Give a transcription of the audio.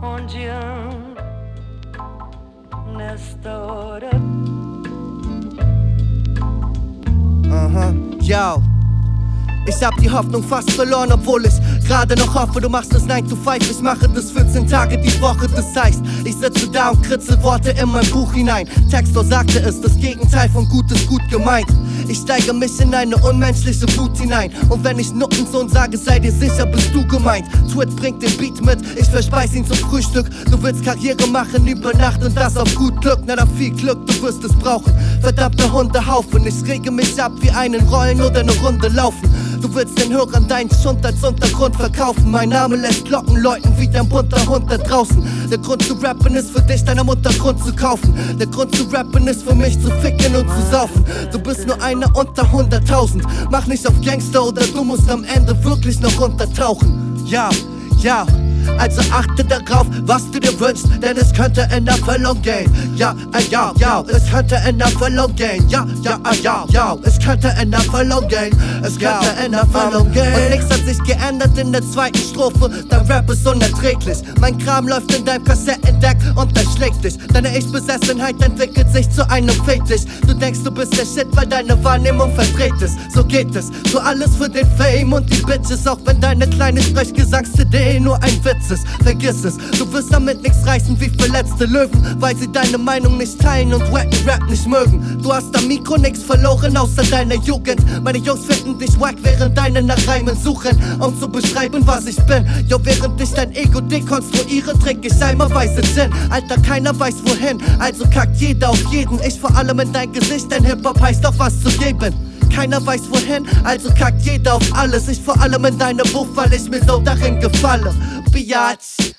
un día nesta hora. Yo. Ich hab die Hoffnung fast verloren, obwohl ich gerade noch hoffe, du machst das 9 to 5. Ich mache das 14 Tage die Woche, das heißt, ich sitze da und kritzel Worte in mein Buch hinein. Textor sagte es, das Gegenteil von gut ist gut gemeint. Ich steige mich in eine unmenschliche Wut hinein. Und wenn ich Nuttensohn sage, sei dir sicher, bist du gemeint. Twit bringt den Beat mit, ich verspeis ihn zum Frühstück. Du willst Karriere machen über Nacht und das auf gut Glück. Na dann viel Glück, du wirst es brauchen. Verdammter Hundehaufen, ich rege mich ab wie einen Rollen oder eine Runde laufen. Du willst den Hörern deinen Schund als Untergrund verkaufen. Mein Name lässt Glocken läuten wie dein bunter Hund da draußen. Der Grund zu rappen ist für dich, deiner Mutter Grund zu kaufen. Der Grund zu rappen ist für mich zu ficken und zu saufen. Du bist nur einer unter 100.000. Mach nicht auf Gangster oder du musst am Ende wirklich noch untertauchen. Ja, ja. Also achte darauf, was du dir wünschst, denn es könnte in Erfüllung gehen. Ja, ja, ja, es könnte in Erfüllung gehen. Ja, ja, ja, ja, es könnte in Erfüllung gehen. Es könnte in Erfüllung gehen. Und nichts hat sich geändert in der zweiten Strophe. Dein Rap ist unerträglich. Mein Kram läuft in deinem Kassettendeck und das schlägt dich. Deine Ich-Besessenheit entwickelt sich zu einem Fetisch. Du denkst, du bist der Shit, weil deine Wahrnehmung verdreht ist. So geht es. So alles für den Fame und die Bitches. Auch wenn deine kleine Sprechgesangs-CD nur ein Witz ist, vergiss es, du wirst damit nichts reißen wie verletzte Löwen, weil sie deine Meinung nicht teilen und wacken Rap nicht mögen. Du hast am Mikro nix verloren außer deiner Jugend. Meine Jungs finden dich wack, während deine nach Reimen suchen, um zu beschreiben, was ich bin. Jo, während ich dein Ego dekonstruiere, trink ich eimerweise Gin. Alter, keiner weiß wohin, also kackt jeder auf jeden. Ich vor allem in dein Gesicht, denn Hip-Hop heißt auch was zu geben. Keiner weiß wohin, also kackt jeder auf alles. Ich vor allem in deine Buch, weil ich mir so darin gefalle. Biatch.